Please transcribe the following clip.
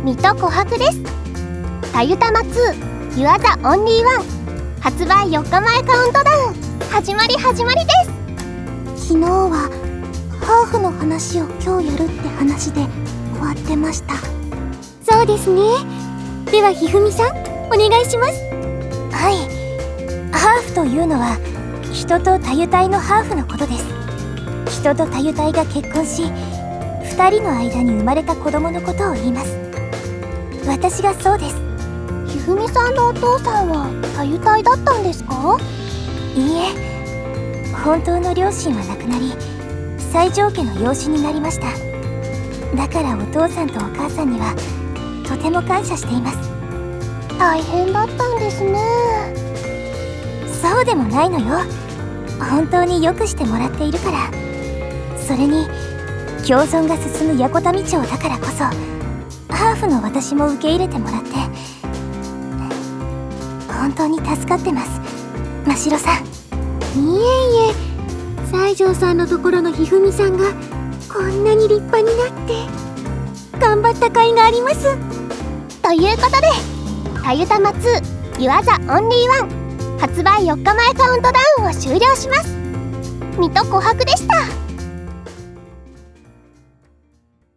水戸琥珀です。たゆたま2 You are the only one 発売4日前カウントダウン始まりです。 昨日はハーフの話を今日やるって話で終わってました。 そうですね。ではひふみさんお願いします。 はい、ハーフというのは人とたゆたいのハーフのことです。人とたゆたいが結婚し2人の間に生まれた子供のことを言います。私がそうです。 ひふみさんのお父さんはたゆたいだったんですか？ いいえ、本当の両親は亡くなり最上家の養子になりました。だからお父さんとお母さんにはとても感謝しています。 大変だったんですね。 そうでもないのよ。本当によくしてもらっているから。それに共存が進む横田道町だからこそハーフの私も受け入れてもらって本当に助かってます、真城さん。 いえいえ、西条さんのところのひふみさんがこんなに立派になって頑張った甲斐があります。 ということでたゆたま2 You are the only one 発売4日前カウントダウンを終了します。水戸琥珀でした。